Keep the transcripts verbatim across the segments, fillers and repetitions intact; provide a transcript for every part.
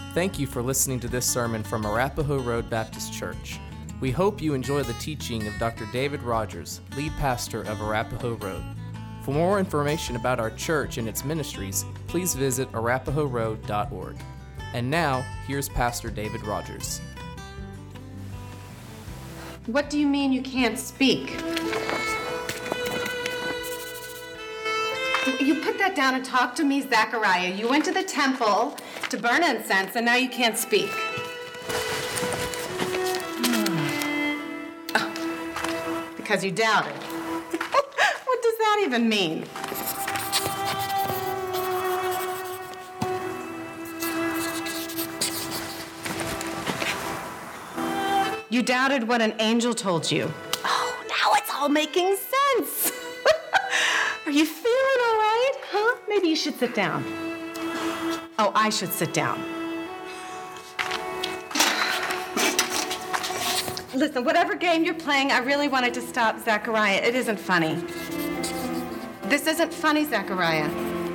Thank you for listening to this sermon from Arapahoe Road Baptist Church. We hope you enjoy the teaching of Doctor David Rogers, lead pastor of Arapahoe Road. For more information about our church and its ministries, please visit arapahoe road dot org. And now, here's Pastor David Rogers. What do you mean you can't speak? You put that down and talk to me, Zechariah. You went to the temple to burn incense, and now you can't speak. Oh, because you doubted. What does that even mean? You doubted what an angel told you. Oh, now it's all making sense. Are you feeling all right? Huh? Maybe you should sit down. Oh, I should sit down. Listen, whatever game you're playing, I really wanted to stop Zechariah. It isn't funny. This isn't funny, Zechariah.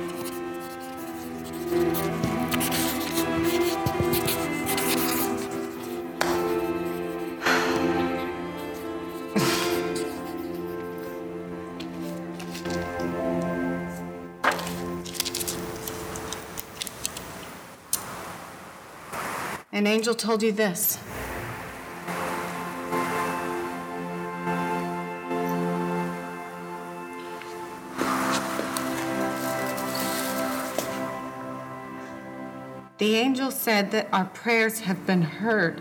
An angel told you this. The angel said that our prayers have been heard.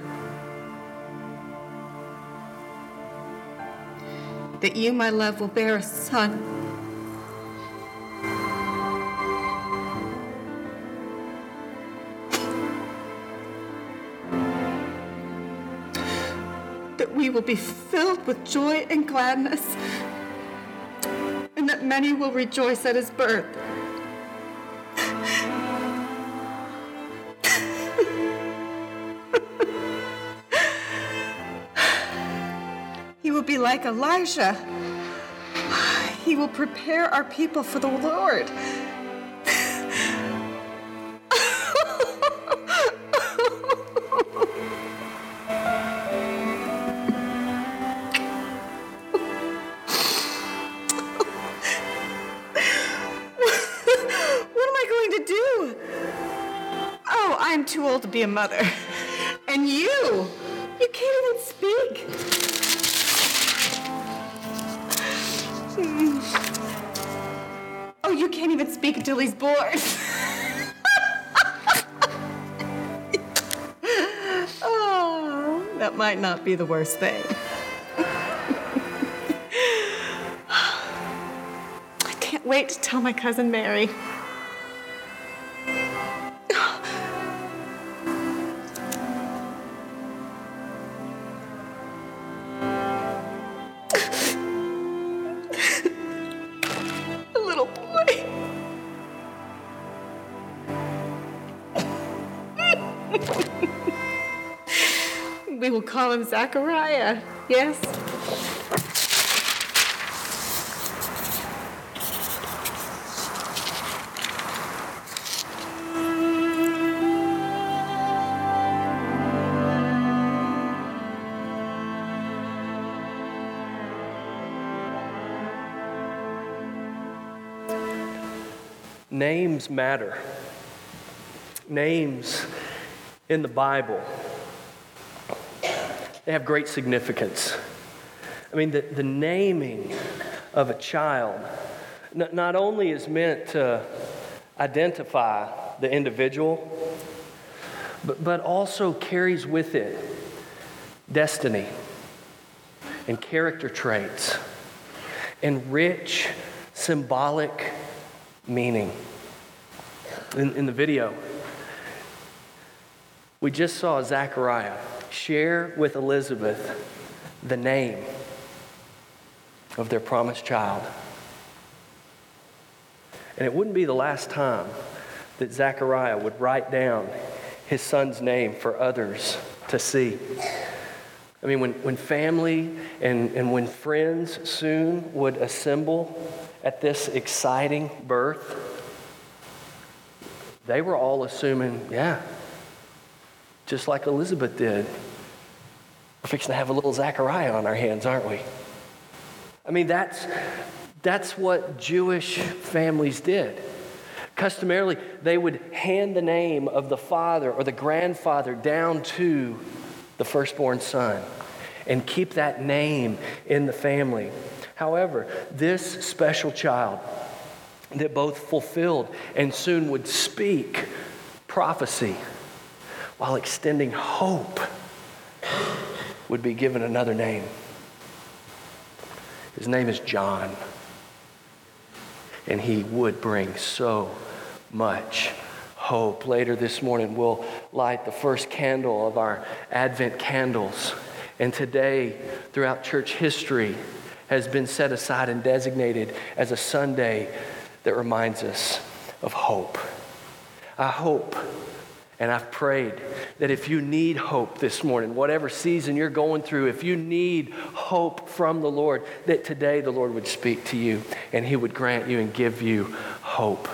That you, my love, will bear a son. That we will be filled with joy and gladness, and that many will rejoice at his birth. He will be like Elijah. He will prepare our people for the Lord. I'm too old to be a mother. And you, you can't even speak. Hmm. Oh, you can't even speak until he's born. Oh, that might not be the worst thing. I can't wait to tell my cousin Mary. We will call him Zechariah, yes? Names matter. Names in the Bible, they have great significance. I mean, the, the naming of a child n- not only is meant to identify the individual, but, but also carries with it destiny and character traits and rich symbolic meaning. In, in the video, we just saw Zechariah share with Elizabeth the name of their promised child. And it wouldn't be the last time that Zechariah would write down his son's name for others to see. I mean, when, when family and, and when friends soon would assemble at this exciting birth, they were all assuming, yeah, just like Elizabeth did. We're fixing to have a little Zechariah on our hands, aren't we? I mean, that's, that's what Jewish families did. Customarily, they would hand the name of the father or the grandfather down to the firstborn son and keep that name in the family. However, this special child that both fulfilled and soon would speak prophecy while extending hope would be given another name. His name is John. And he would bring so much hope. Later this morning, we'll light the first candle of our Advent candles. And today, throughout church history, has been set aside and designated as a Sunday that reminds us of hope. I hope, and I've prayed, that if you need hope this morning, whatever season you're going through, if you need hope from the Lord, that today the Lord would speak to you and he would grant you and give you hope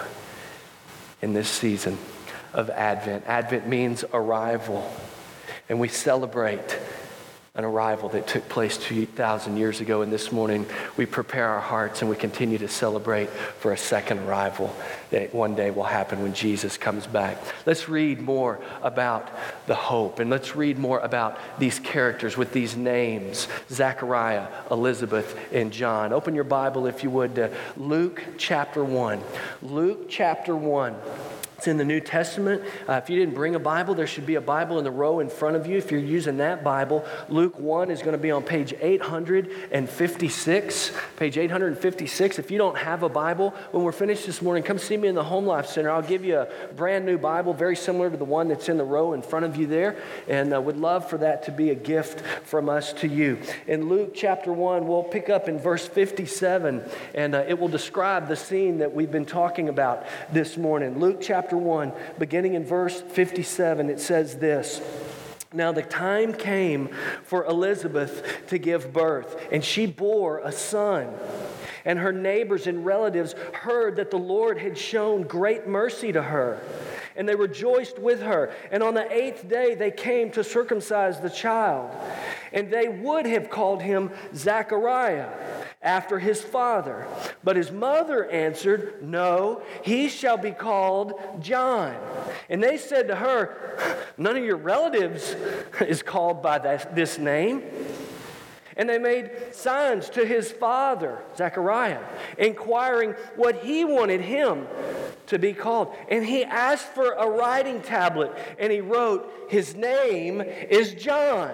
in this season of Advent. Advent means arrival, and we celebrate an arrival that took place two thousand years ago, and this morning we prepare our hearts and we continue to celebrate for a second arrival that one day will happen when Jesus comes back. Let's read more about the hope, and let's read more about these characters with these names, Zechariah, Elizabeth, and John. Open your Bible, if you would, to Luke chapter one. Luke chapter one. It's in the New Testament. Uh, if you didn't bring a Bible, there should be a Bible in the row in front of you. If you're using that Bible, Luke one is going to be on page eight hundred fifty-six. Page eight hundred fifty-six. If you don't have a Bible, when we're finished this morning, come see me in the Home Life Center. I'll give you a brand new Bible, very similar to the one that's in the row in front of you there. And I uh, would love for that to be a gift from us to you. In Luke chapter one, we'll pick up in verse fifty-seven, and uh, it will describe the scene that we've been talking about this morning. Luke chapter one, beginning in verse fifty-seven, it says this: Now the time came for Elizabeth to give birth, and she bore a son. And her neighbors and relatives heard that the Lord had shown great mercy to her, and they rejoiced with her. And on the eighth day they came to circumcise the child. And they would have called him Zechariah, after his father. But his mother answered, No, he shall be called John. And they said to her, None of your relatives is called by this name. And they made signs to his father, Zechariah, inquiring what he wanted him to be called. And he asked for a writing tablet, and he wrote, His name is John.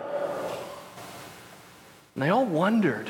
And they all wondered.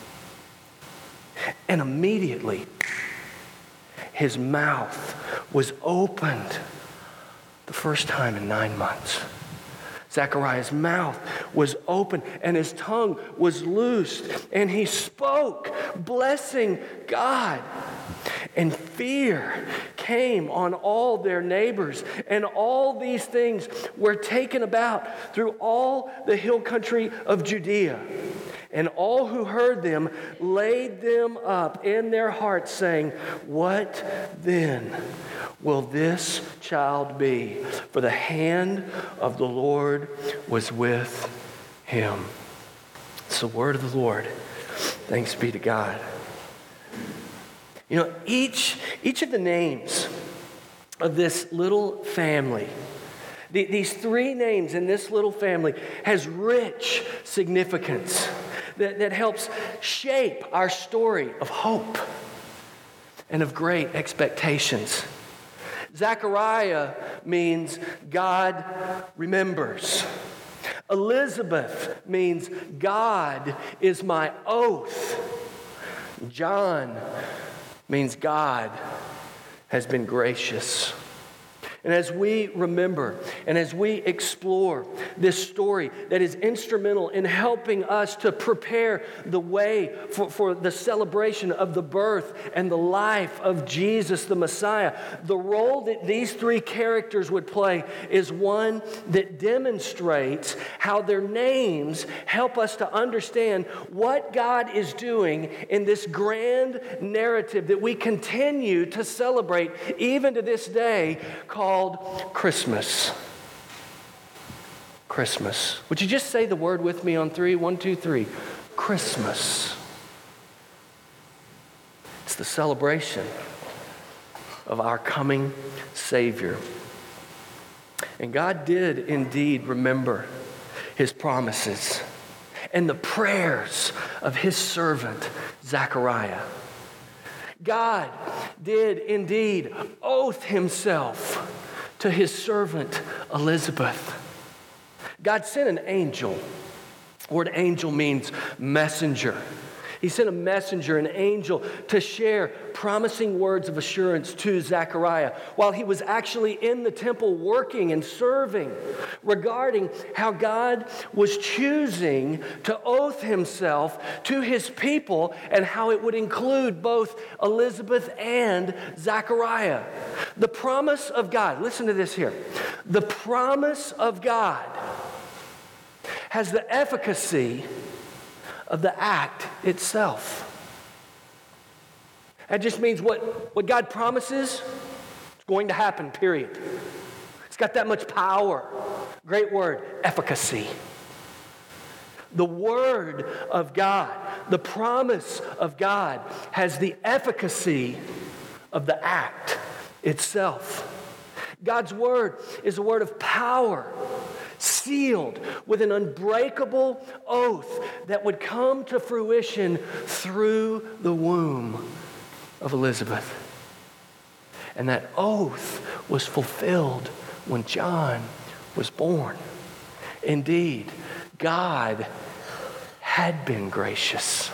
And immediately, his mouth was opened the first time in nine months. Zechariah's mouth was open and his tongue was loosed, and he spoke, blessing God. And fear came on all their neighbors, and all these things were taken about through all the hill country of Judea. And all who heard them laid them up in their hearts, saying, What then will this child be? For the hand of the Lord was with him. It's the word of the Lord. Thanks be to God. You know, each, each of the names of this little family, the, these three names in this little family, has rich significance that, that helps shape our story of hope and of great expectations. Zechariah means God remembers. Elizabeth means God is my oath. John means God has been gracious. And as we remember and as we explore this story that is instrumental in helping us to prepare the way for, for the celebration of the birth and the life of Jesus the Messiah, the role that these three characters would play is one that demonstrates how their names help us to understand what God is doing in this grand narrative that we continue to celebrate even to this day, called Christmas. Christmas. Would you just say the word with me on three? One, two, three. Christmas. It's the celebration of our coming Savior. And God did indeed remember his promises and the prayers of his servant, Zechariah. God did indeed oath himself to his servant, Elizabeth. God sent an angel. The word angel means messenger. He sent a messenger, an angel, to share promising words of assurance to Zechariah while he was actually in the temple working and serving, regarding how God was choosing to oath himself to his people and how it would include both Elizabeth and Zechariah. The promise of God, listen to this here. The promise of God has the efficacy of the act itself. That just means what, what God promises is going to happen, period. It's got that much power. Great word, efficacy. The word of God, the promise of God has the efficacy of the act itself. God's word is a word of power, sealed with an unbreakable oath that would come to fruition through the womb of Elizabeth. And that oath was fulfilled when John was born. Indeed, God had been gracious,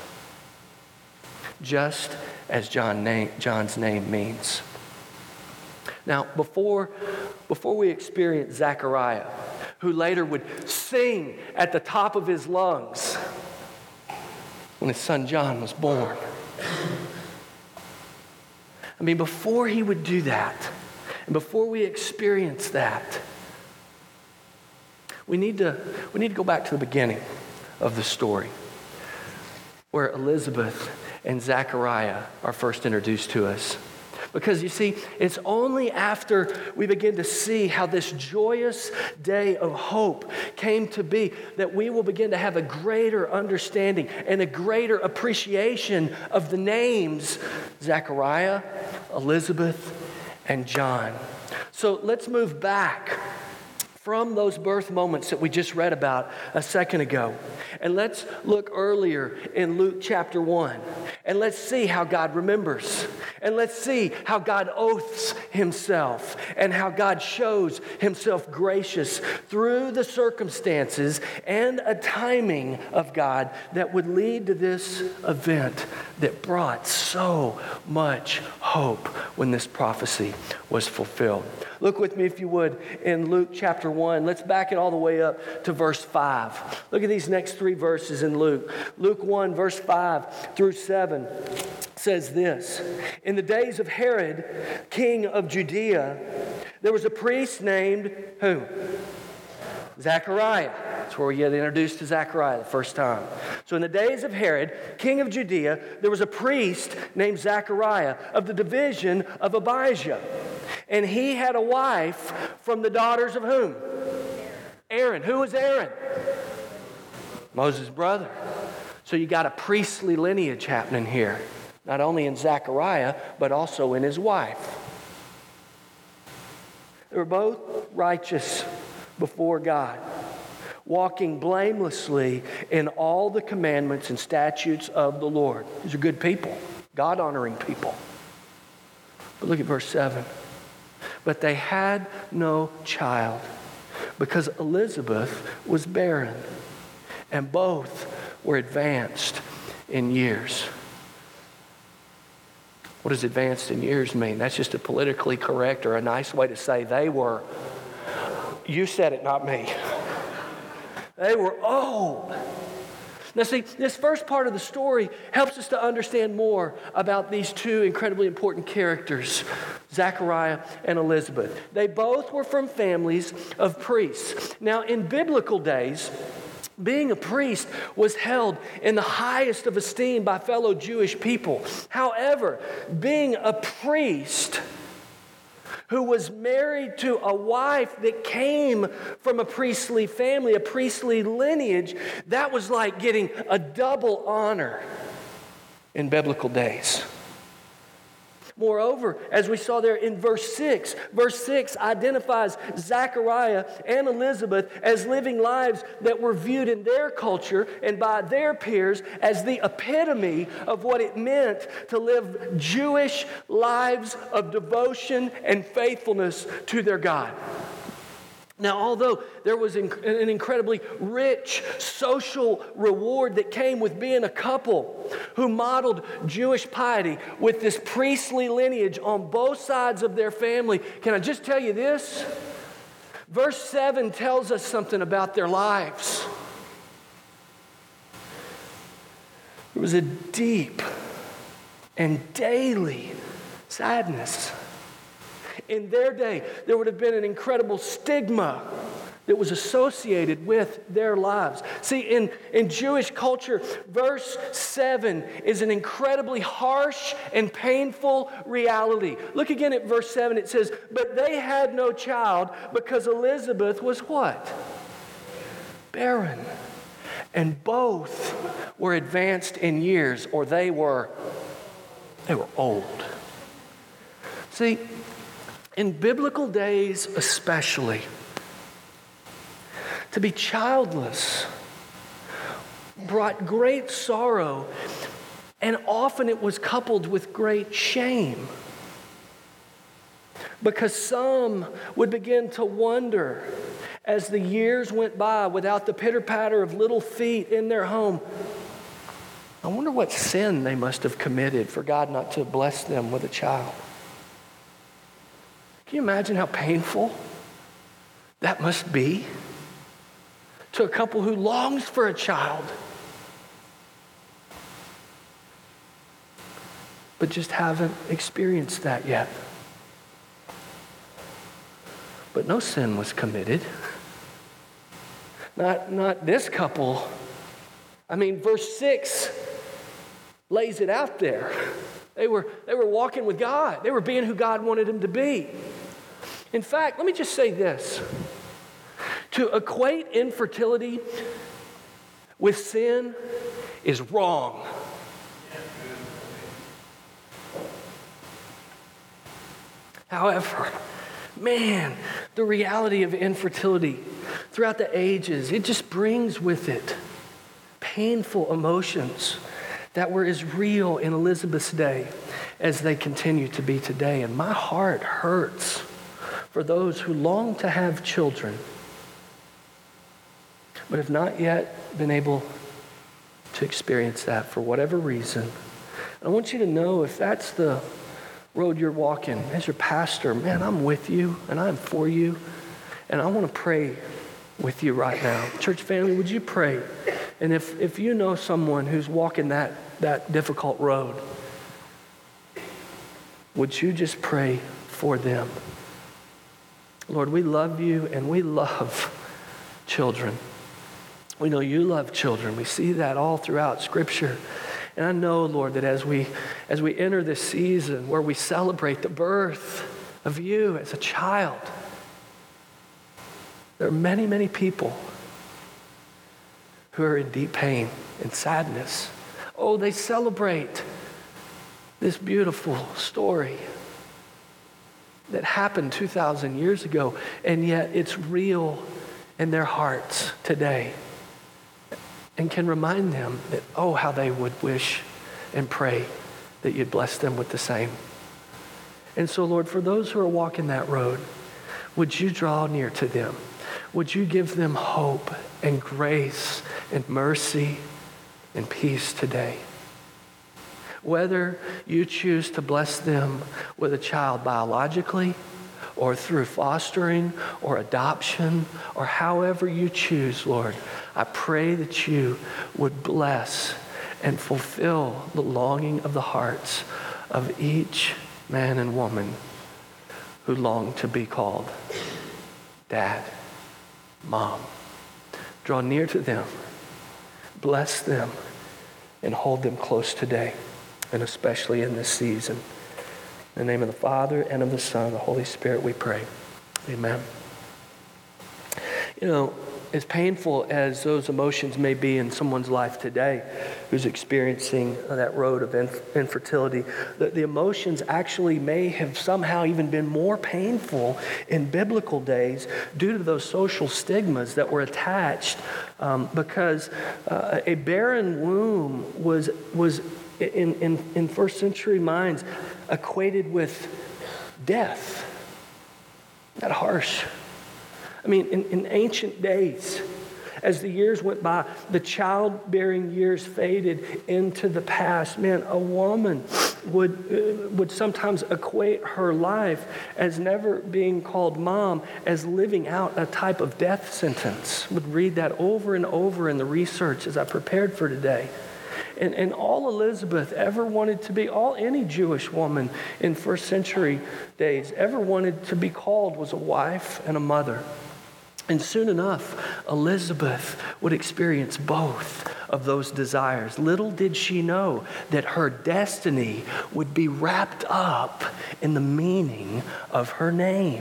just as John name, John's name means. Now, before, before we experience Zechariah, who later would sing at the top of his lungs when his son John was born. I mean, before he would do that, and before we experience that, we need to, we need to go back to the beginning of the story, where Elizabeth and Zechariah are first introduced to us. Because you see, it's only after we begin to see how this joyous day of hope came to be that we will begin to have a greater understanding and a greater appreciation of the names Zechariah, Elizabeth, and John. So let's move back from those birth moments that we just read about a second ago. And let's look earlier in Luke chapter one. And let's see how God remembers. And let's see how God oaths himself and how God shows himself gracious through the circumstances and a timing of God that would lead to this event that brought so much hope when this prophecy was fulfilled. Look with me, if you would, in Luke chapter one. Let's back it all the way up to verse five. Look at these next three verses in Luke. Luke one, verse five through seven says this. In the days of Herod, king of Judea, there was a priest named who? Zechariah. That's where we get introduced to Zechariah the first time. So in the days of Herod, king of Judea, there was a priest named Zechariah of the division of Abijah. And he had a wife from the daughters of whom? Aaron. Who was Aaron? Moses' brother. So you got a priestly lineage happening here. Not only in Zechariah, but also in his wife. They were both righteous before God, walking blamelessly in all the commandments and statutes of the Lord. These are good people, God-honoring people. But look at verse seven. But they had no child because Elizabeth was barren, and both were advanced in years. What does advanced in years mean? That's just a politically correct or a nice way to say they were. You said it, not me. They were old. Now see, this first part of the story helps us to understand more about these two incredibly important characters, Zechariah and Elizabeth. They both were from families of priests. Now, in biblical days, being a priest was held in the highest of esteem by fellow Jewish people. However, being a priest who was married to a wife that came from a priestly family, a priestly lineage, that was like getting a double honor in biblical days. Moreover, as we saw there in verse six, verse six identifies Zechariah and Elizabeth as living lives that were viewed in their culture and by their peers as the epitome of what it meant to live Jewish lives of devotion and faithfulness to their God. Now, although there was an incredibly rich social reward that came with being a couple who modeled Jewish piety with this priestly lineage on both sides of their family, can I just tell you this? Verse seven tells us something about their lives. There was a deep and daily sadness. In their day, there would have been an incredible stigma that was associated with their lives. See, in, in Jewish culture, verse seven is an incredibly harsh and painful reality. Look again at verse seven. It says, "But they had no child because Elizabeth was" what? "Barren. And both were advanced in years," or they were, they were old. See, in biblical days especially, to be childless brought great sorrow, and often it was coupled with great shame. Because some would begin to wonder as the years went by without the pitter-patter of little feet in their home, I wonder what sin they must have committed for God not to bless them with a child. Can you imagine how painful that must be to a couple who longs for a child, but just haven't experienced that yet? But no sin was committed. Not, not this couple. I mean, verse six lays it out there. They were, they were walking with God. They were being who God wanted them to be. In fact, let me just say this. To equate infertility with sin is wrong. However, man, the reality of infertility throughout the ages, it just brings with it painful emotions that were as real in Elizabeth's day as they continue to be today. And my heart hurts for those who long to have children, but have not yet been able to experience that for whatever reason. And I want you to know, if that's the road you're walking, as your pastor, man, I'm with you and I'm for you. And I want to pray with you right now. Church family, would you pray? And if, if you know someone who's walking that, that difficult road, would you just pray for them? Lord, we love you and we love children. We know you love children. We see that all throughout Scripture. And I know, Lord, that as we as we enter this season where we celebrate the birth of you as a child, there are many, many people who are in deep pain and sadness. Oh, they celebrate this beautiful story that happened two thousand years ago, and yet it's real in their hearts today, and can remind them that, oh, how they would wish and pray that you'd bless them with the same. And so, Lord, for those who are walking that road, would you draw near to them? Would you give them hope and grace and mercy and peace today? Whether you choose to bless them with a child biologically, or through fostering or adoption, or however you choose, Lord, I pray that you would bless and fulfill the longing of the hearts of each man and woman who long to be called Dad, Mom. Draw near to them, bless them, and hold them close today, and especially in this season. In the name of the Father, and of the Son, and the Holy Spirit, we pray. Amen. You know, as painful as those emotions may be in someone's life today who's experiencing that road of inf- infertility, the, the emotions actually may have somehow even been more painful in biblical days due to those social stigmas that were attached um, because uh, a barren womb was, was in, in, in first century minds equated with death. Not harsh. I mean, in, in ancient days, as the years went by, the childbearing years faded into the past. Man, a woman would, uh, would sometimes equate her life as never being called mom, as living out a type of death sentence. Would read that over and over in the research as I prepared for today. And, and all Elizabeth ever wanted to be, all any Jewish woman in first century days ever wanted to be called was a wife and a mother. And soon enough, Elizabeth would experience both of those desires. Little did she know that her destiny would be wrapped up in the meaning of her name.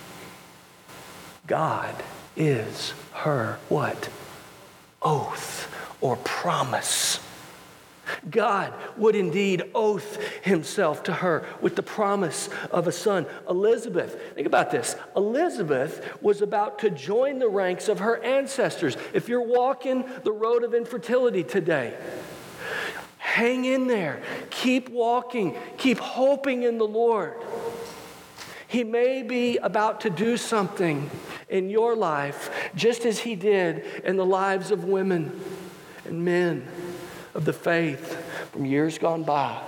God is her what? Oath or promise. God would indeed oath himself to her with the promise of a son. Elizabeth, think about this. Elizabeth was about to join the ranks of her ancestors. If you're walking the road of infertility today, hang in there. Keep walking. Keep hoping in the Lord. He may be about to do something in your life just as he did in the lives of women and men of the faith from years gone by.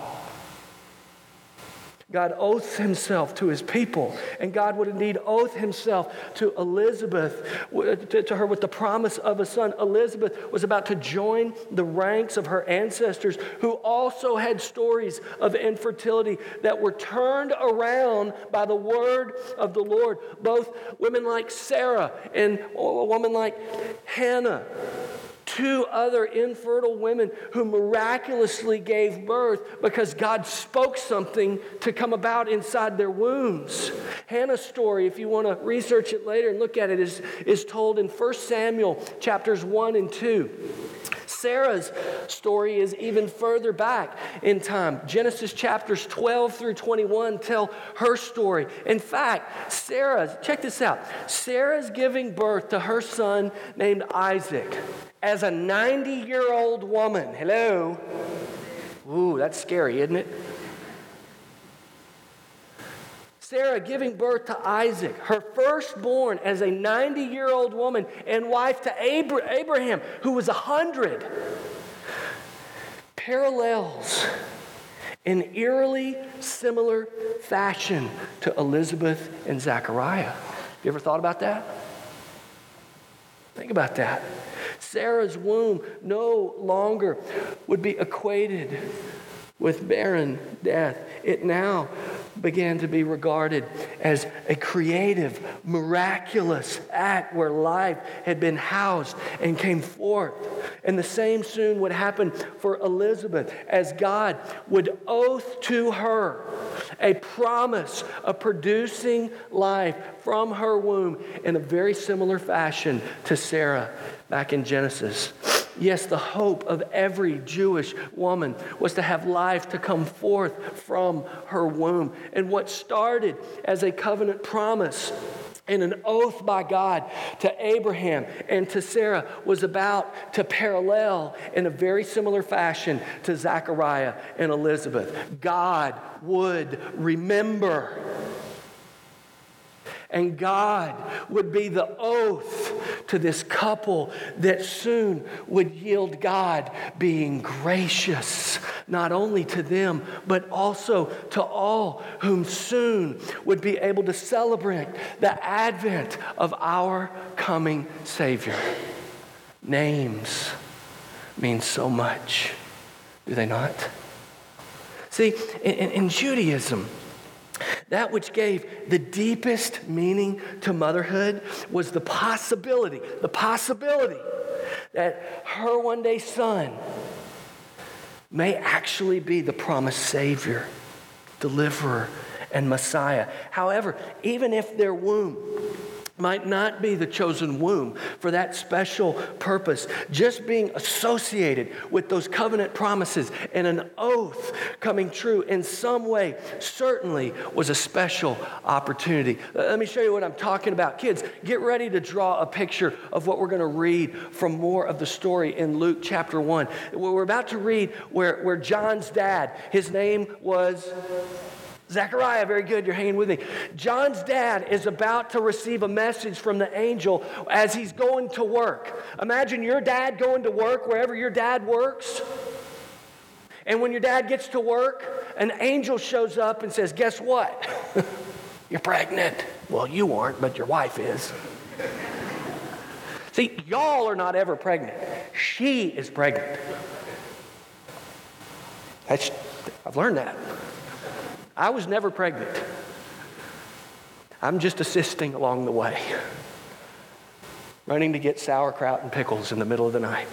God oaths himself to his people, and God would indeed oath himself to Elizabeth, to, to her with the promise of a son. Elizabeth was about to join the ranks of her ancestors who also had stories of infertility that were turned around by the word of the Lord. Both women like Sarah and a woman like Hannah, two other infertile women who miraculously gave birth because God spoke something to come about inside their wombs. Hannah's story, if you want to research it later and look at it, is, is told in First Samuel chapters one and two. Sarah's story is even further back in time. Genesis chapters twelve through twenty-one tell her story. In fact, Sarah, check this out. Sarah's giving birth to her son named Isaac as a ninety-year-old woman. Hello? Ooh, that's scary, isn't it? Sarah giving birth to Isaac, her firstborn, as a ninety-year-old woman and wife to Abraham, who was one hundred. Parallels in eerily similar fashion to Elizabeth and Zechariah. You ever thought about that? Think about that. Sarah's womb no longer would be equated with barren death. It now began to be regarded as a creative, miraculous act where life had been housed and came forth. And the same soon would happen for Elizabeth as God would oath to her a promise of producing life from her womb in a very similar fashion to Sarah back in Genesis. Yes, the hope of every Jewish woman was to have life to come forth from her womb. And what started as a covenant promise and an oath by God to Abraham and to Sarah was about to parallel in a very similar fashion to Zechariah and Elizabeth. God would remember. And God would be the oath to this couple that soon would yield God being gracious, not only to them, but also to all whom soon would be able to celebrate the advent of our coming Savior. Names mean so much, do they not? See, in, in Judaism, that which gave the deepest meaning to motherhood was the possibility, the possibility that her one day son may actually be the promised Savior, deliverer, and Messiah. However, even if their womb might not be the chosen womb for that special purpose, just being associated with those covenant promises and an oath coming true in some way certainly was a special opportunity. Let me show you what I'm talking about. Kids, get ready to draw a picture of what we're going to read from more of the story in Luke chapter one. We're about to read where, where John's dad, his name was Zechariah. Very good, you're hanging with me. John's dad is about to receive a message from the angel as he's going to work. Imagine your dad going to work wherever your dad works. And when your dad gets to work, an angel shows up and says, guess what? You're pregnant. Well, you aren't, but your wife is. See, y'all are not ever pregnant. She is pregnant. That's, I've learned that. I was never pregnant. I'm just assisting along the way. Running to get sauerkraut and pickles in the middle of the night.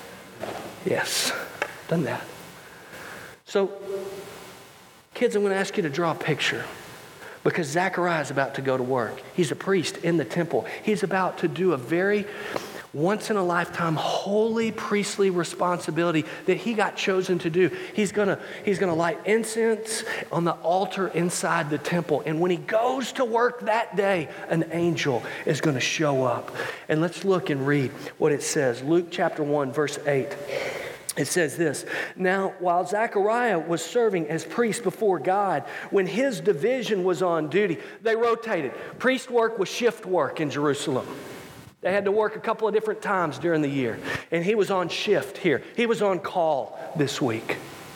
Yes, done that. So, kids, I'm going to ask you to draw a picture. Because Zechariah is about to go to work. He's a priest in the temple. He's about to do a very once-in-a-lifetime holy priestly responsibility that he got chosen to do. He's gonna, he's gonna light incense on the altar inside the temple. And when he goes to work that day, an angel is gonna show up. And let's look and read what it says. Luke chapter one, verse eight. It says this, now while Zechariah was serving as priest before God, when his division was on duty, they rotated. Priest work was shift work in Jerusalem. They had to work a couple of different times during the year. And he was on shift here. He was on call this week.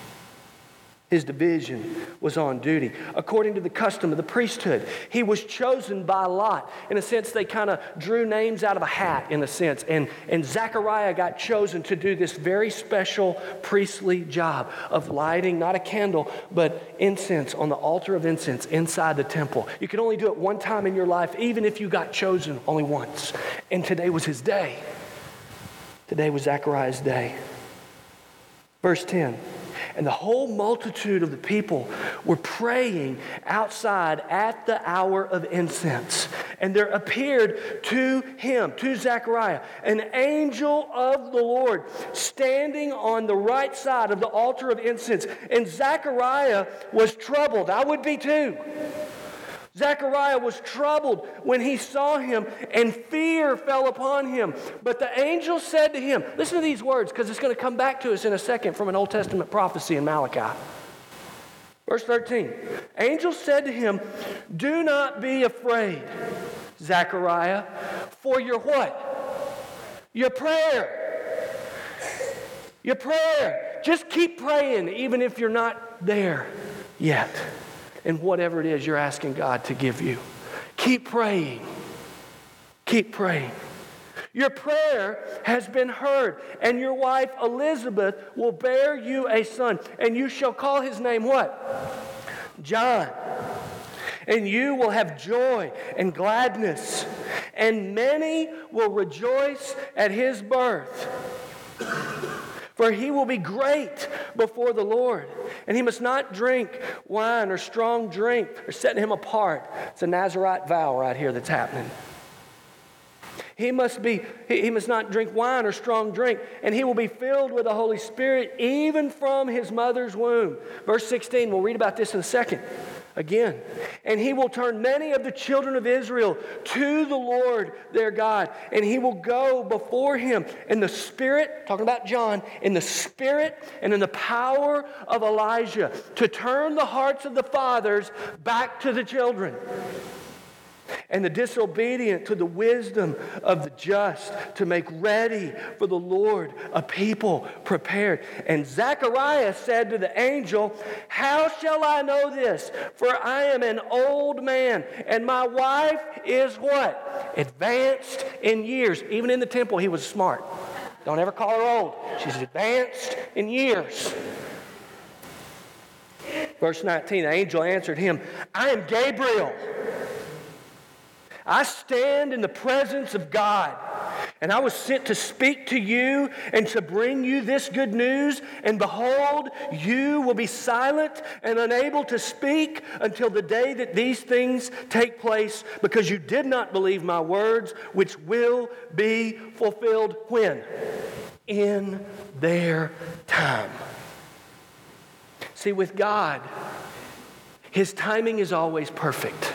His division was on duty. According to the custom of the priesthood, he was chosen by lot. In a sense, they kind of drew names out of a hat, in a sense. And, and Zechariah got chosen to do this very special priestly job of lighting, not a candle, but incense on the altar of incense inside the temple. You could only do it one time in your life, even if you got chosen only once. And today was his day. Today was Zechariah's day. Verse ten. And the whole multitude of the people were praying outside at the hour of incense. And there appeared to him, to Zechariah, an angel of the Lord standing on the right side of the altar of incense. And Zechariah was troubled. I would be too. Zechariah was troubled when he saw him, and fear fell upon him. But the angel said to him, listen to these words, because it's going to come back to us in a second from an Old Testament prophecy in Malachi. Verse thirteen, angel said to him, do not be afraid, Zechariah, for your what? Your prayer. Your prayer. Just keep praying, even if you're not there yet. And whatever it is you're asking God to give you. Keep praying. Keep praying. Your prayer has been heard, and your wife Elizabeth will bear you a son, and you shall call his name what? John. And you will have joy and gladness, and many will rejoice at his birth. For he will be great before the Lord, and he must not drink wine or strong drink. They're setting him apart. It's a Nazirite vow right here that's happening. He must be, he, he must not drink wine or strong drink, and he will be filled with the Holy Spirit even from his mother's womb. Verse sixteen, we'll read about this in a second. Again, and he will turn many of the children of Israel to the Lord their God, and he will go before him in the spirit, talking about John, in the spirit and in the power of Elijah, to turn the hearts of the fathers back to the children, and the disobedient to the wisdom of the just, to make ready for the Lord a people prepared. And Zechariah said to the angel, how shall I know this? For I am an old man, and my wife is what? Advanced in years. Even in the temple, he was smart. Don't ever call her old. She's advanced in years. Verse nineteen, the angel answered him, I am Gabriel. I stand in the presence of God, And I was sent to speak to you and to bring you this good news. And behold, you will be silent and unable to speak until the day that these things take place, because you did not believe my words, which will be fulfilled when? In their time. See, with God, His timing is always perfect.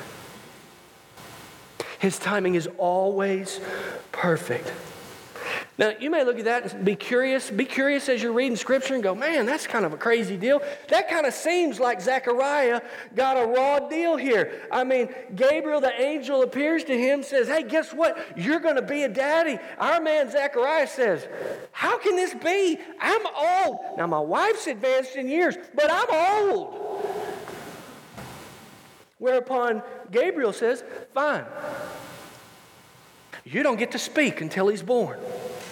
His timing is always perfect. Now, you may look at that and be curious. Be curious as you're reading Scripture and go, man, that's kind of a crazy deal. That kind of seems like Zechariah got a raw deal here. I mean, Gabriel, the angel, appears to him, says, hey, guess what? You're going to be a daddy. Our man Zechariah says, how can this be? I'm old. Now, my wife's advanced in years, but I'm old. Whereupon Gabriel says, fine. You don't get to speak until he's born.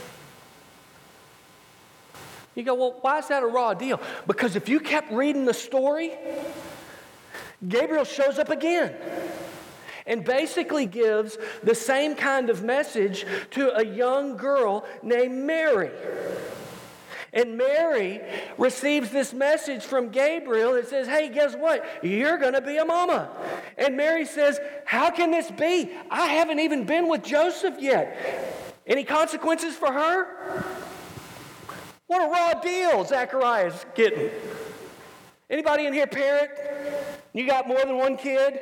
You go, well, why is that a raw deal? Because if you kept reading the story, Gabriel shows up again and basically gives the same kind of message to a young girl named Mary. And Mary receives this message from Gabriel that says, hey, guess what? You're going to be a mama. And Mary says, how can this be? I haven't even been with Joseph yet. Any consequences for her? What a raw deal Zechariah's getting. Anybody in here parent? You got more than one kid?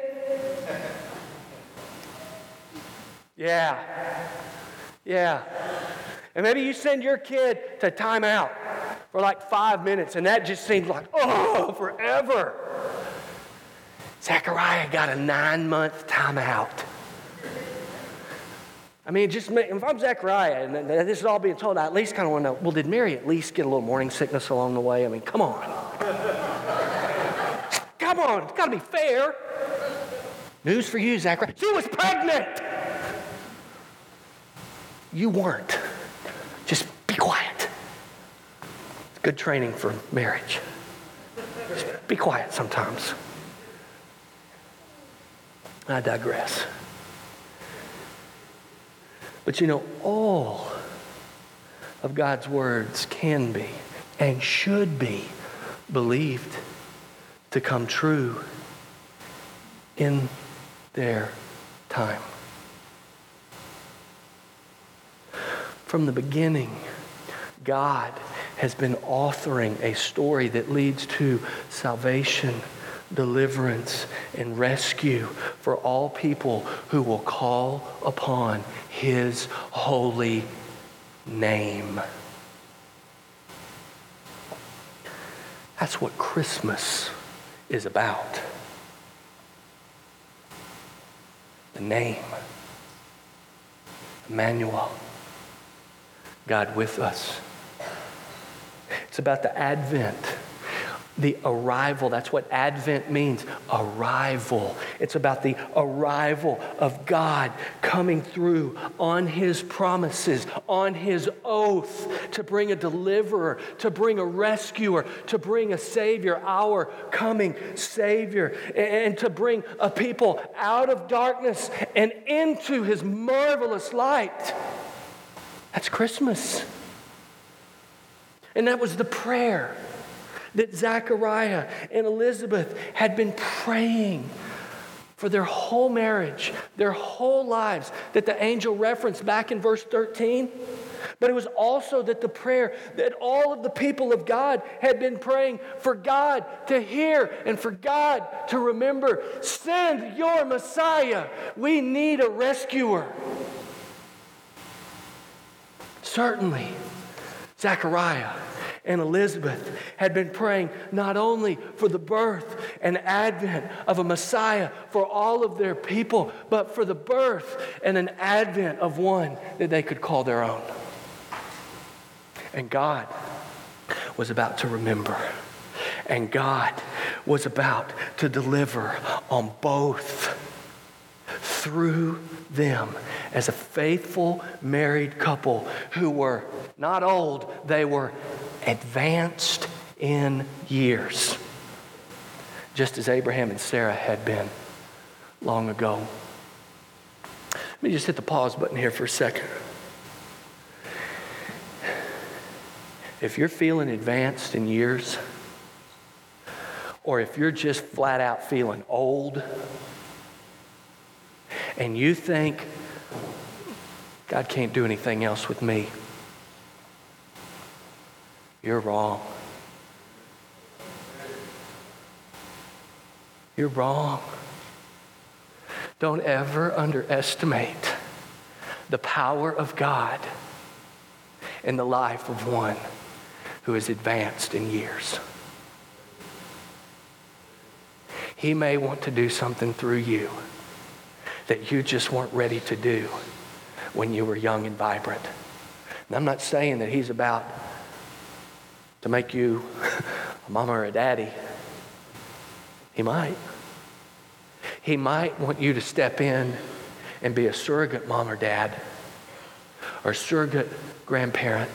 Yeah. Yeah. And maybe you send your kid to time out for like five minutes, and that just seems like, oh, forever. Zechariah got a nine-month timeout. I mean, just if I'm Zechariah, and this is all being told, I at least kind of want to know, well, did Mary at least get a little morning sickness along the way? I mean, come on. Come on, it's got to be fair. News for you, Zechariah. She was pregnant. You weren't. Just be quiet. It's good training for marriage. Just be quiet sometimes. I digress. But you know, all of God's words can be and should be believed to come true in their time. From the beginning, God has been authoring a story that leads to salvation, deliverance, and rescue for all people who will call upon His holy name. That's what Christmas is about. The name. Emmanuel. God with us. It's about the advent, the arrival. That's what Advent means, arrival. It's about the arrival of God coming through on His promises, on His oath to bring a deliverer, to bring a rescuer, to bring a Savior, our coming Savior, and to bring a people out of darkness and into His marvelous light. That's Christmas. And that was the prayer that Zechariah and Elizabeth had been praying for their whole marriage, their whole lives, that the angel referenced back in verse thirteen. But it was also that the prayer that all of the people of God had been praying for God to hear and for God to remember. Send your Messiah. We need a rescuer. Certainly, Zechariah and Elizabeth had been praying not only for the birth and advent of a Messiah for all of their people, but for the birth and an advent of one that they could call their own. And God was about to remember. And God was about to deliver on both through them as a faithful married couple who were not old, they were advanced in years, just as Abraham and Sarah had been long ago. Let me just hit the pause button here for a second. if you're feeling advanced in years, or if you're just flat out feeling old, and you think, God can't do anything else with me, you're wrong. You're wrong. Don't ever underestimate the power of God in the life of one who is advanced in years. He may want to do something through you that you just weren't ready to do when you were young and vibrant. And I'm not saying that he's about to make you a mama or a daddy. He might. He might want you to step in and be a surrogate mom or dad, or surrogate grandparent,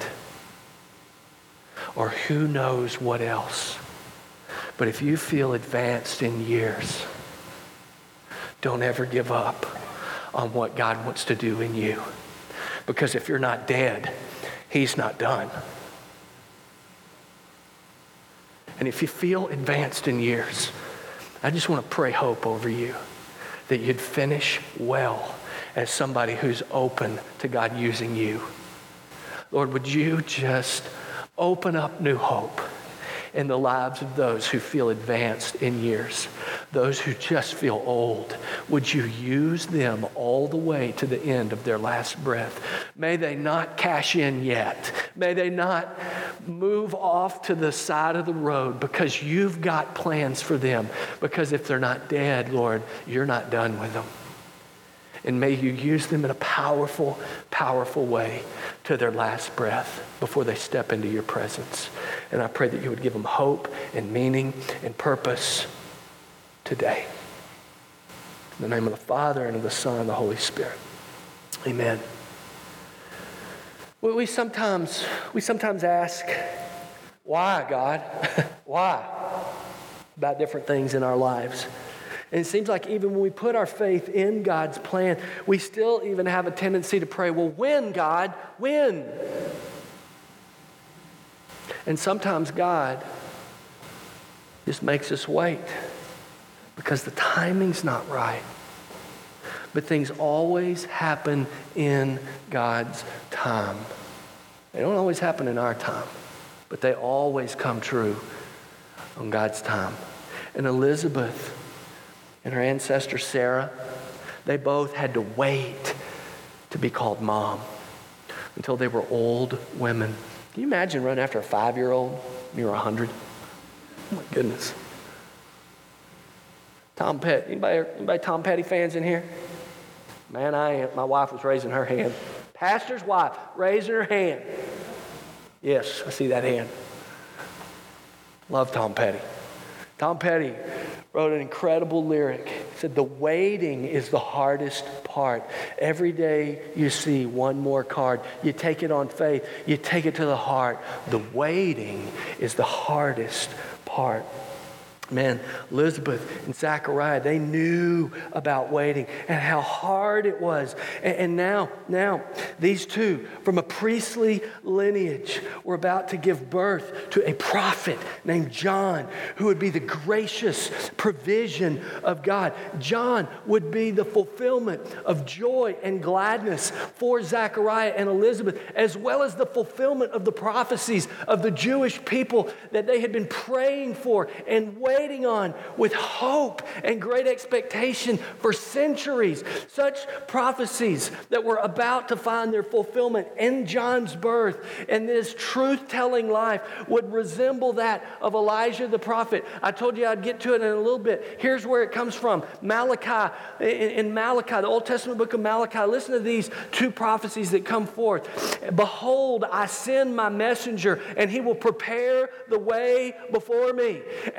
or who knows what else. But if you feel advanced in years, don't ever give up on what God wants to do in you. Because if you're not dead, he's not done. And if you feel advanced in years, I just want to pray hope over you that you'd finish well as somebody who's open to God using you. Lord, would you just open up new hope in the lives of those who feel advanced in years, those who just feel old. Would you use them all the way to the end of their last breath? May they not cash in yet. May they not move off to the side of the road, because you've got plans for them. Because if they're not dead, Lord, you're not done with them. And may you use them in a powerful, powerful way to their last breath before they step into your presence. And I pray that you would give them hope and meaning and purpose today. In the name of the Father, and of the Son, and the Holy Spirit. Amen. We sometimes, we sometimes ask, why, God? Why? About different things in our lives. And it seems like even when we put our faith in God's plan, we still even have a tendency to pray, well, when, God? When? And sometimes God just makes us wait because the timing's not right. But things always happen in God's time. They don't always happen in our time, but they always come true on God's time. And Elizabeth and her ancestor Sarah, they both had to wait to be called mom until they were old women. Can you imagine running after a five-year-old when you were one hundred? Oh my goodness. Tom Petty. Anybody, anybody Tom Petty fans in here? Man, I am. My wife was raising her hand. Pastor's wife raising her hand. Yes, I see that hand. Love Tom Petty. Tom Petty wrote an incredible lyric. He said, the waiting is the hardest part. Every day you see one more card. You take it on faith. You take it to the heart. The waiting is the hardest part. Man, Elizabeth and Zachariah, they knew about waiting and how hard it was. And, and now, now, these two from a priestly lineage were about to give birth to a prophet named John, who would be the gracious provision of God. John would be the fulfillment of joy and gladness for Zachariah and Elizabeth, as well as the fulfillment of the prophecies of the Jewish people that they had been praying for and waiting waiting on with hope and great expectation for centuries. Such prophecies that were about to find their fulfillment in John's birth, and this truth-telling life would resemble that of Elijah the prophet. I told you I'd get to it in a little bit. Here's where it comes from. Malachi, in Malachi, the Old Testament book of Malachi, listen to these two prophecies that come forth. Behold, I send my messenger, and he will prepare the way before me. And the Lord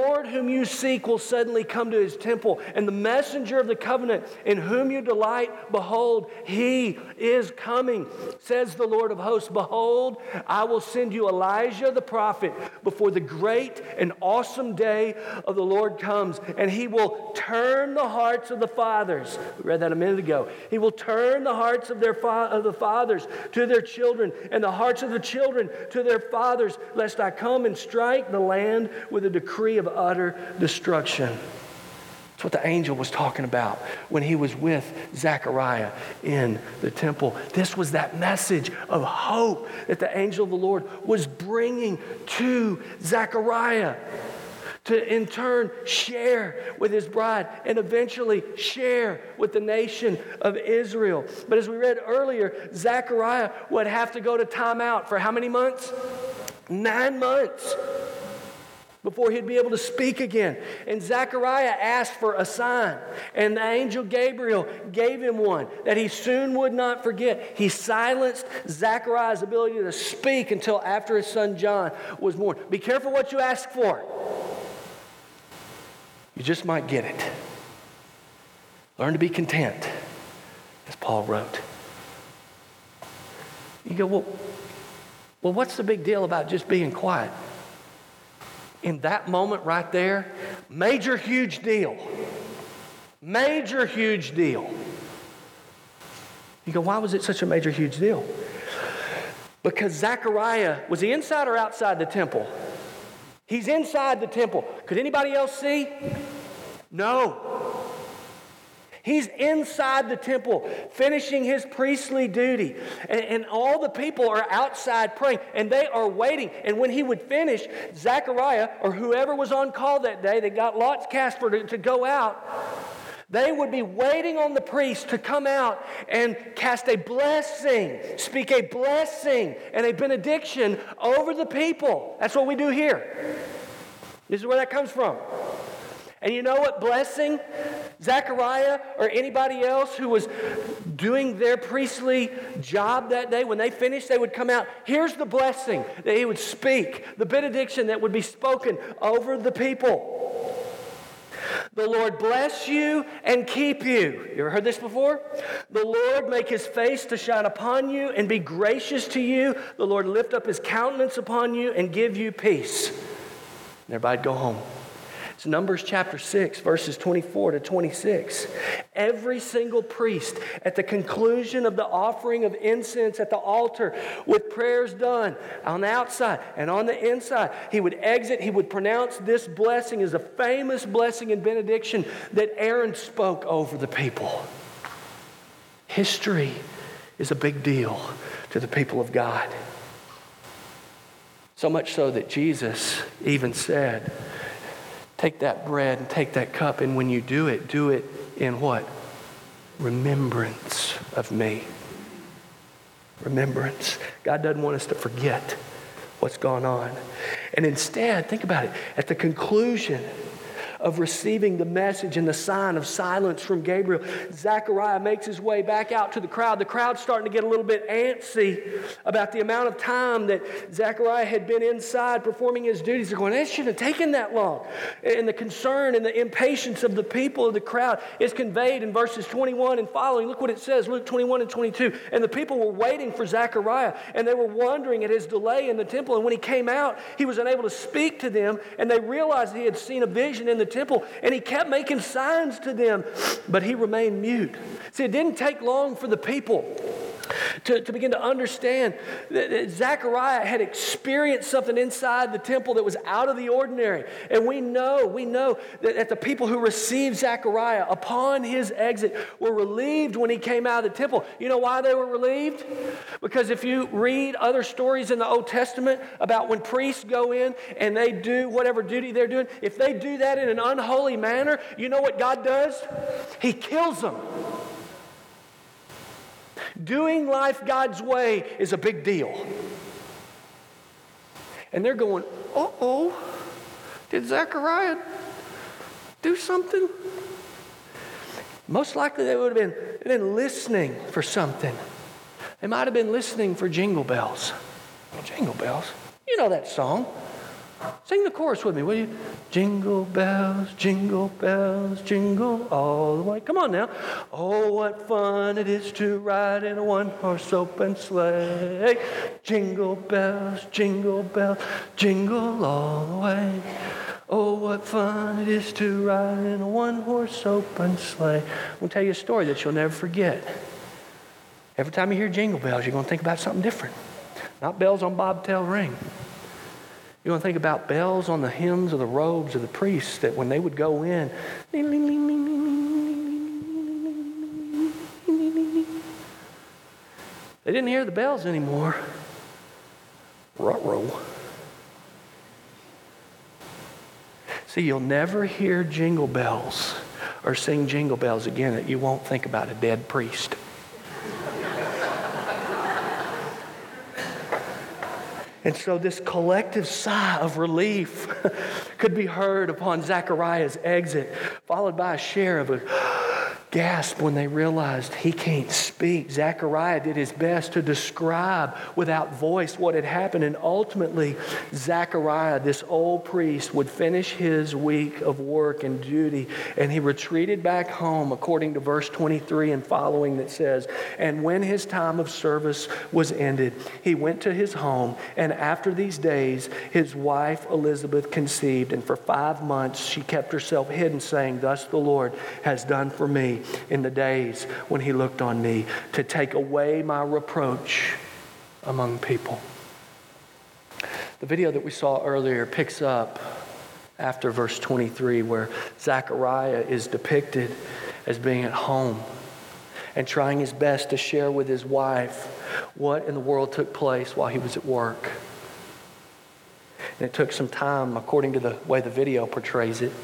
Lord whom you seek will suddenly come to his temple, and the messenger of the covenant in whom you delight, behold, he is coming, says the Lord of hosts. Behold, I will send you Elijah the prophet before the great and awesome day of the Lord comes, and he will turn the hearts of the fathers. We read that a minute ago. He will turn the hearts of their fa- of the fathers to their children, and the hearts of the children to their fathers, lest I come and strike the land with a decree of utter destruction. That's what the angel was talking about when he was with Zechariah in the temple. This was that message of hope that the angel of the Lord was bringing to Zechariah, to in turn share with his bride and eventually share with the nation of Israel. But as we read earlier, Zechariah would have to go to timeout for how many months? Nine months before he'd be able to speak again. And Zechariah asked for a sign, and the angel Gabriel gave him one that he soon would not forget. He silenced Zechariah's ability to speak until after his son John was born. Be careful what you ask for. You just might get it. Learn to be content, as Paul wrote. You go, well, well, what's the big deal about just being quiet? In that moment right there, major, huge deal. Major, huge deal. You go, why was it such a major, huge deal? Because Zechariah, was he inside or outside the temple? He's inside the temple. Could anybody else see? No. He's inside the temple, finishing his priestly duty. And, and all the people are outside praying, and they are waiting. And when he would finish, Zechariah, or whoever was on call that day that got lots cast for to, to go out, they would be waiting on the priest to come out and cast a blessing, speak a blessing and a benediction over the people. That's what we do here. This is where that comes from. And you know what blessing Zechariah or anybody else who was doing their priestly job that day, when they finished, they would come out. Here's the blessing that he would speak, the benediction that would be spoken over the people. The Lord bless you and keep you. You ever heard this before? The Lord make his face to shine upon you and be gracious to you. The Lord lift up his countenance upon you and give you peace. And everybody'd go home. It's Numbers chapter six, verses twenty-four to twenty-six. Every single priest at the conclusion of the offering of incense at the altar, with prayers done on the outside and on the inside, he would exit, he would pronounce this blessing as a famous blessing and benediction that Aaron spoke over the people. History is a big deal to the people of God. So much so that Jesus even said, take that bread and take that cup, and when you do it, do it in what? Remembrance of me. Remembrance. God doesn't want us to forget what's gone on. And instead, think about it, at the conclusion of receiving the message and the sign of silence from Gabriel, Zechariah makes his way back out to the crowd. The crowd's starting to get a little bit antsy about the amount of time that Zechariah had been inside performing his duties. They're going, it shouldn't have taken that long. And the concern and the impatience of the people of the crowd is conveyed in verses twenty-one and following. Look what it says, Luke twenty-one and twenty-two. And the people were waiting for Zechariah, and they were wondering at his delay in the temple. And when he came out, he was unable to speak to them, and they realized he had seen a vision in the temple, and he kept making signs to them, but he remained mute. See, it didn't take long for the people to, to begin to understand that, that Zechariah had experienced something inside the temple that was out of the ordinary. And we know, we know that, that the people who received Zechariah upon his exit were relieved when he came out of the temple. You know why they were relieved? Because if you read other stories in the Old Testament about when priests go in and they do whatever duty they're doing, if they do that in an unholy manner, you know what God does? He kills them. Doing life God's way is a big deal. And they're going, uh-oh, did Zechariah do something? Most likely they would have been, been listening for something. They might have been listening for Jingle Bells. Jingle Bells? You know that song. Sing the chorus with me, will you? Jingle bells, jingle bells, jingle all the way. Come on now. Oh, what fun it is to ride in a one-horse open sleigh. Jingle bells, jingle bells, jingle all the way. Oh, what fun it is to ride in a one-horse open sleigh. I'm going to tell you a story that you'll never forget. Every time you hear jingle bells, you're going to think about something different. Not bells on bobtail ring. You're going to think about bells on the hems of the robes of the priests that when they would go in, they didn't hear the bells anymore. Ruh-roh. See, you'll never hear jingle bells or sing jingle bells again that you won't think about a dead priest. And so this collective sigh of relief could be heard upon Zechariah's exit, followed by a share of a gasp when they realized he can't speak. Zechariah did his best to describe without voice what had happened. And ultimately, Zechariah, this old priest, would finish his week of work and duty. And he retreated back home, according to verse twenty-three and following that says, and when his time of service was ended, he went to his home. And after these days, his wife Elizabeth conceived. And for five months, she kept herself hidden, saying, thus the Lord has done for me in the days when he looked on me to take away my reproach among people. The video that we saw earlier picks up after verse twenty-three, where Zechariah is depicted as being at home and trying his best to share with his wife what in the world took place while he was at work. And it took some time, according to the way the video portrays it,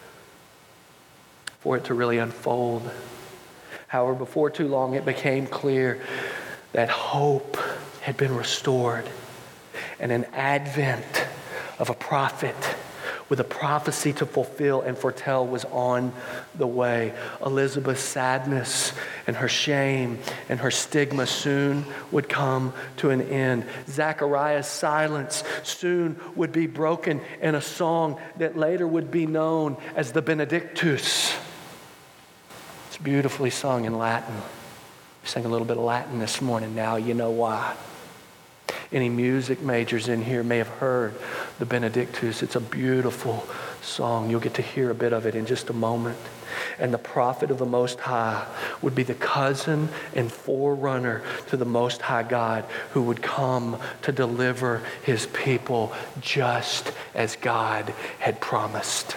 for it to really unfold. However, before too long, it became clear that hope had been restored, and an advent of a prophet with a prophecy to fulfill and foretell was on the way. Elizabeth's sadness and her shame and her stigma soon would come to an end. Zechariah's silence soon would be broken in a song that later would be known as the Benedictus. It's beautifully sung in Latin. We sang a little bit of Latin this morning. Now you know why. Any music majors in here may have heard the Benedictus. It's a beautiful song. You'll get to hear a bit of it in just a moment. And the prophet of the Most High would be the cousin and forerunner to the Most High God, who would come to deliver his people just as God had promised.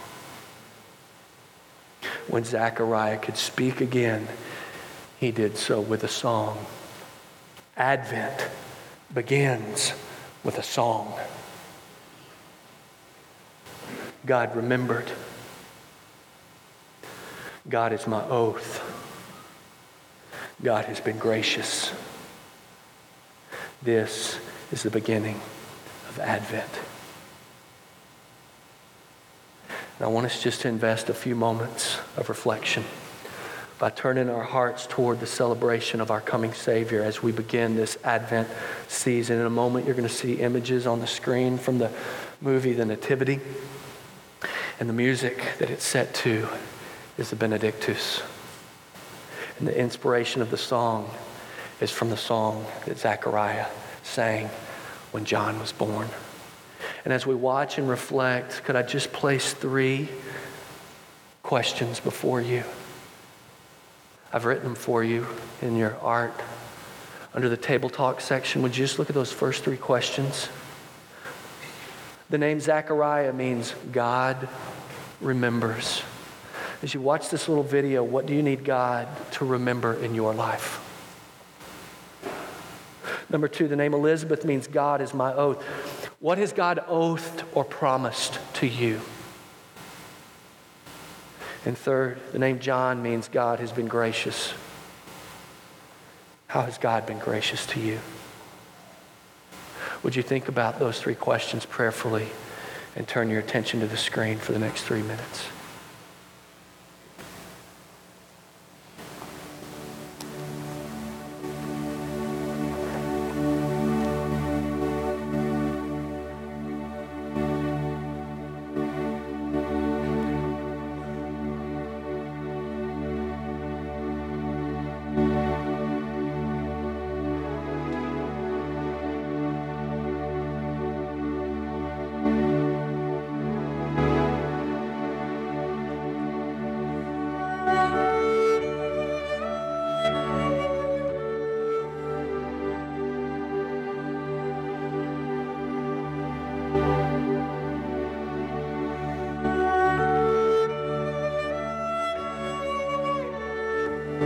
When Zechariah could speak again, he did so with a song. Advent begins with a song. God remembered. God is my oath. God has been gracious. This is the beginning of Advent. And I want us just to invest a few moments of reflection by turning our hearts toward the celebration of our coming Savior as we begin this Advent season. In a moment, you're going to see images on the screen from the movie The Nativity. And the music that it's set to is the Benedictus. And the inspiration of the song is from the song that Zechariah sang when John was born. And as we watch and reflect, could I just place three questions before you? I've written them for you in your art. Under the Table Talk section, would you just look at those first three questions? The name Zechariah means God remembers. As you watch this little video, what do you need God to remember in your life? Number two, the name Elizabeth means God is my oath. What has God oathed or promised to you? And third, the name John means God has been gracious. How has God been gracious to you? Would you think about those three questions prayerfully and turn your attention to the screen for the next three minutes?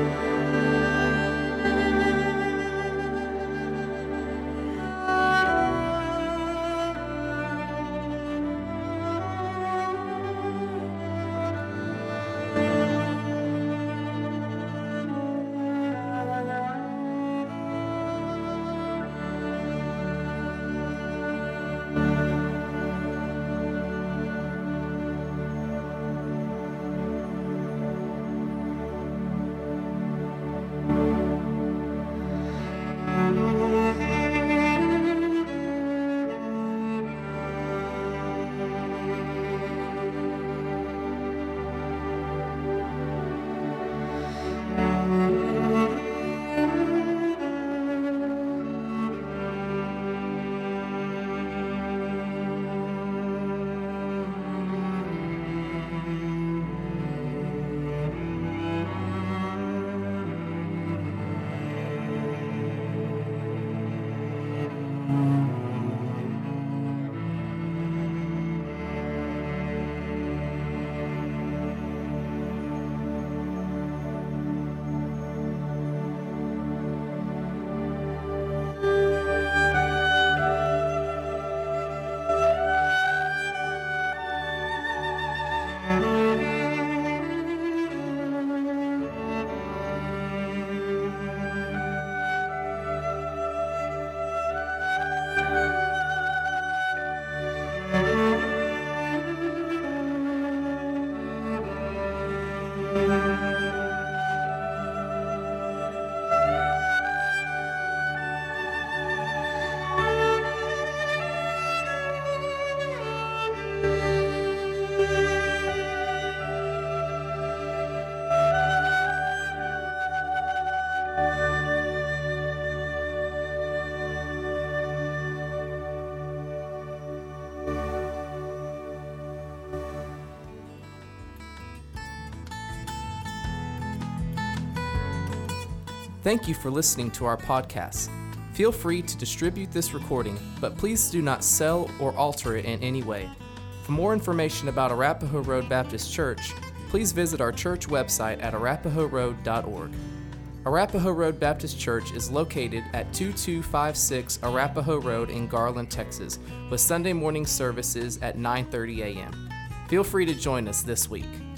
Thank you for listening to our podcast. Feel free to distribute this recording, but please do not sell or alter it in any way. For more information about Arapahoe Road Baptist Church, please visit our church website at arapahoe road dot org. Arapahoe Road Baptist Church is located at two two five six Arapahoe Road in Garland, Texas, with Sunday morning services at nine thirty a.m. Feel free to join us this week.